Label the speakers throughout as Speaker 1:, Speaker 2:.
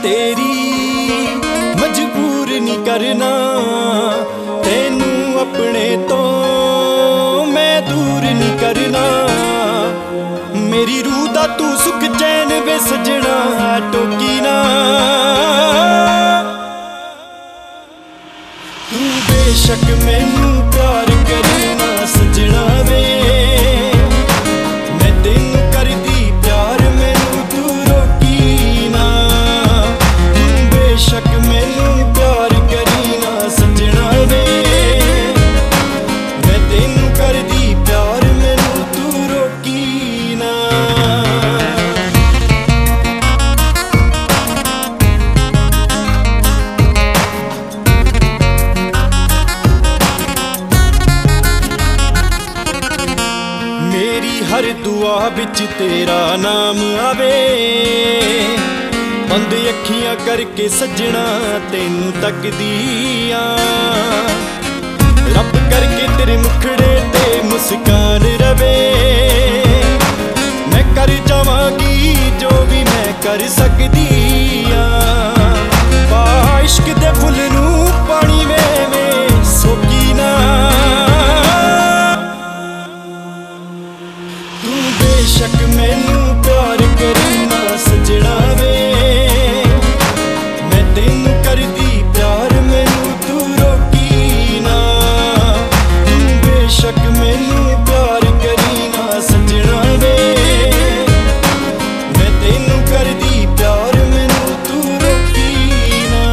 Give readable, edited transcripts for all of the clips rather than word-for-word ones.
Speaker 1: तेरी मजबूर नहीं करना, तेनू अपने तो मैं दूर नहीं करना। मेरी रूह दा तू सुख चैन वे सजना टोकी ना। तू बेशक मैनू प्यार करना सजना वे, मैं तेनू करदी प्यार मैनू तू रोकी ना। तू बेशक मैनू प्यार करना सजना वे, मैं तेनू करदी प्यार मैनू तू रोकी ना। मेरी हर दुआ बिच तेरा नाम आवे, बंद अखियां करके सजना तेनू तकदियां। रब करके तेरे मुखड़े ते मुस्कान रवे, मैं कर जावांगी जो भी मैं कर सकदी आ। इश्क दे फुल नू पानी में सोकी ना। तू बेशक मैनू प्यार करना सजना वे, मैं तेनू करदी प्यार मैनू तू रोकी ना। तू बेशक मैनू प्यार करना सजना वे, मैं तेनू करदी प्यार मैनू तू रोकी ना।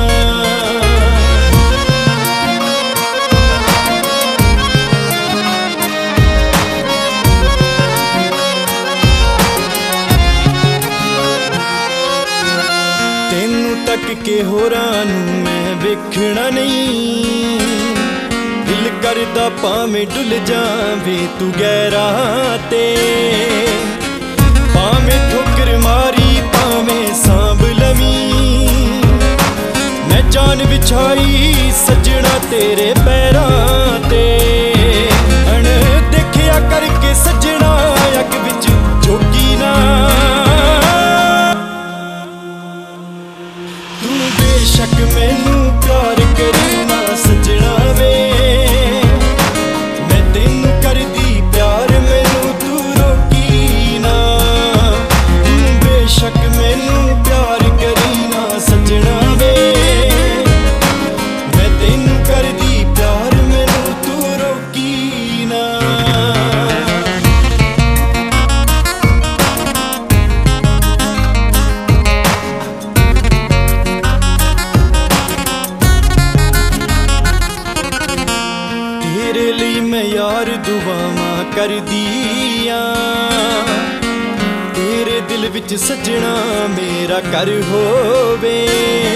Speaker 1: तेनू तक के होरां नू मैं वेखना नहीं, दिल करदा भावें डुल जावे तू गैरा ते। भावें ठोकर मारी भावें सांभ लवीं, मैं जान बिछाई सजना तेरे पैरां ते। देखिया करके सजना अग बिच झोंकी ना। तू बेशक मैनू प्यार करना सजना वे, मैं तेनू करदी प्यार मैनू तू रोकी ना। तू बेशक मैनू प्यार करना सजना वे, मैं तेनू करदी प्यार मैनू तू रोकी ना। तेरे लिए मैं यार दुआवां करदियां, तेरे दिल विच सजना मेरा घर होवे।